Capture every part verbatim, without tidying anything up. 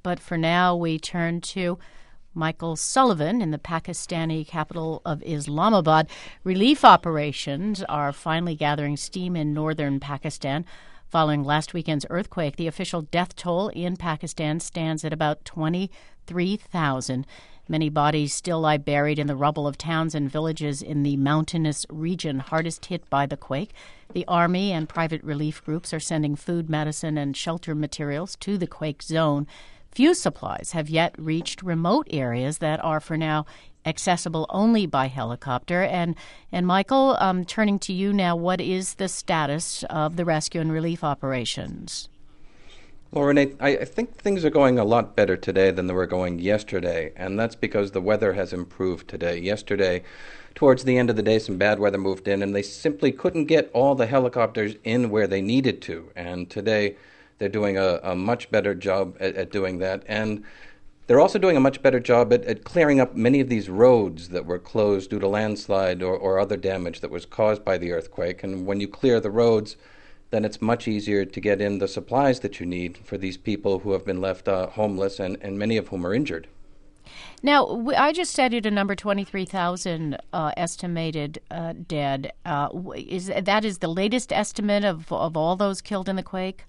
But for now, we turn to Michael Sullivan in the Pakistani capital of Islamabad. Relief operations are finally gathering steam in northern Pakistan. Following last weekend's earthquake, the official death toll in Pakistan stands at about twenty-three thousand. Many bodies still lie buried in the rubble of towns and villages in the mountainous region hardest hit by the quake. The army and private relief groups are sending food, medicine, and shelter materials to the quake zone. Few supplies have yet reached remote areas that are, for now, accessible only by helicopter. And, and Michael, um, turning to you now, what is the status of the rescue and relief operations? Well, Renee, I think things are going a lot better today than they were going yesterday, and that's because the weather has improved today. Yesterday, towards the end of the day, some bad weather moved in, and they simply couldn't get all the helicopters in where they needed to. And today, they're doing a, a much better job at, at doing that. And they're also doing a much better job at, at clearing up many of these roads that were closed due to landslide or, or other damage that was caused by the earthquake. And when you clear the roads, then it's much easier to get in the supplies that you need for these people who have been left uh, homeless and, and many of whom are injured. Now, I just studied a number, twenty-three thousand uh, estimated uh, dead. Uh, is that is the latest estimate of, of all those killed in the quake?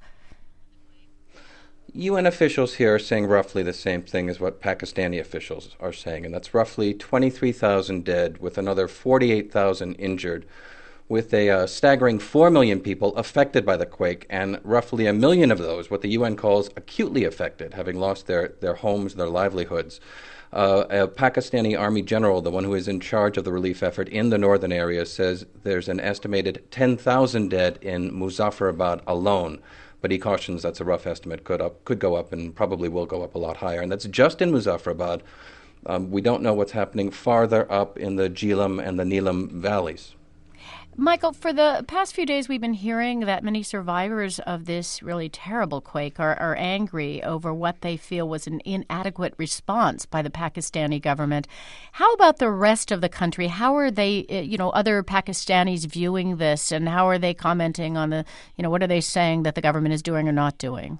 U N officials here are saying roughly the same thing as what Pakistani officials are saying, and that's roughly twenty-three thousand dead with another forty-eight thousand injured, with a uh, staggering four million people affected by the quake, and roughly a million of those, what the U N calls acutely affected, having lost their, their homes, their livelihoods. Uh, a Pakistani army general, the one who is in charge of the relief effort in the northern area, says there's an estimated ten thousand dead in Muzaffarabad alone. But he cautions that's a rough estimate, could up, could go up and probably will go up a lot higher. And that's just in Muzaffarabad. Um, we don't know what's happening farther up in the Jhelum and the Neelam valleys. Michael, for the past few days, we've been hearing that many survivors of this really terrible quake are, are angry over what they feel was an inadequate response by the Pakistani government. How about the rest of the country? How are they, you know, other Pakistanis viewing this, and how are they commenting on the, you know, what are they saying that the government is doing or not doing?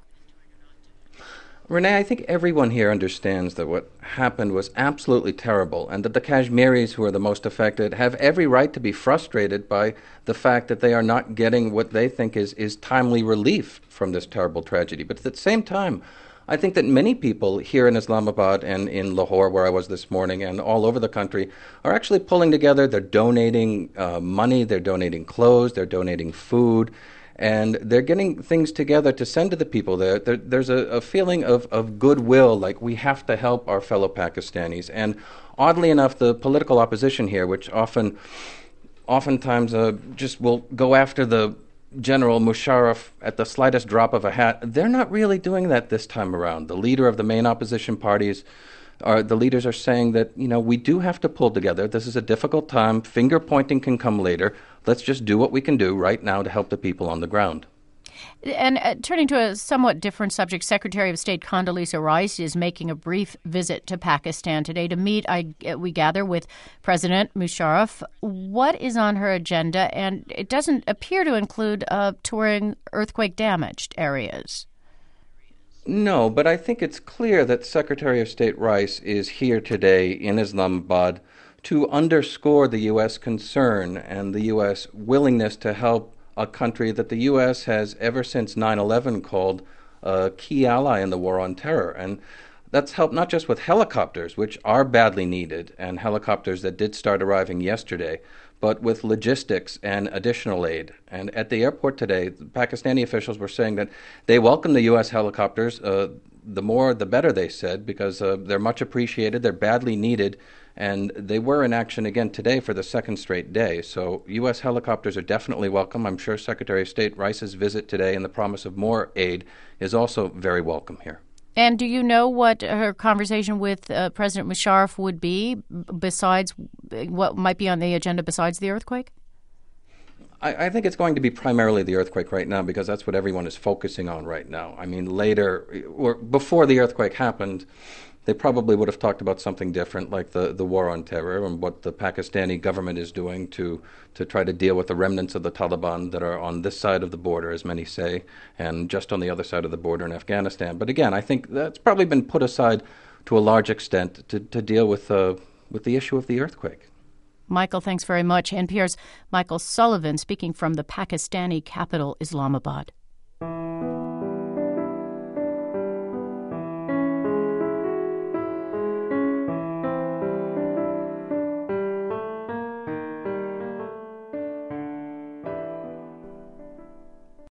Renee, I think everyone here understands that what happened was absolutely terrible, and that the Kashmiris, who are the most affected, have every right to be frustrated by the fact that they are not getting what they think is, is timely relief from this terrible tragedy. But at the same time, I think that many people here in Islamabad and in Lahore, where I was this morning, and all over the country, are actually pulling together. They're donating uh, money, they're donating clothes, they're donating food, and they're getting things together to send to the people there. there there's a, a feeling of, of goodwill, like we have to help our fellow Pakistanis. And oddly enough, the political opposition here, which often, oftentimes uh, just will go after the General Musharraf at the slightest drop of a hat, they're not really doing that this time around. The leader of the main opposition parties, are, the leaders are saying that, you know, we do have to pull together. This is a difficult time. Finger pointing can come later. Let's just do what we can do right now to help the people on the ground. And uh, turning to a somewhat different subject, Secretary of State Condoleezza Rice is making a brief visit to Pakistan today to meet, I, we gather, with President Musharraf. What is on her agenda? And it doesn't appear to include uh, touring earthquake-damaged areas. No, but I think it's clear that Secretary of State Rice is here today in Islamabad to underscore the U S concern and the U S willingness to help a country that the U S has ever since nine eleven called a key ally in the war on terror. And that's helped not just with helicopters, which are badly needed, and helicopters that did start arriving yesterday, but with logistics and additional aid. And at the airport today, the Pakistani officials were saying that they welcome the U S helicopters. Uh, the more, the better, they said, because uh, they're much appreciated, they're badly needed, and they were in action again today for the second straight day. So U S helicopters are definitely welcome. I'm sure Secretary of State Rice's visit today and the promise of more aid is also very welcome here. And do you know what her conversation with uh, President Musharraf would be, besides what might be on the agenda besides the earthquake? I, I think it's going to be primarily the earthquake right now, because that's what everyone is focusing on right now. I mean, later, or before the earthquake happened, they probably would have talked about something different, like the, the war on terror and what the Pakistani government is doing to, to try to deal with the remnants of the Taliban that are on this side of the border, as many say, and just on the other side of the border in Afghanistan. But again, I think that's probably been put aside to a large extent to, to deal with, uh, with the issue of the earthquake. Michael, thanks very much. N P R's Michael Sullivan speaking from the Pakistani capital, Islamabad.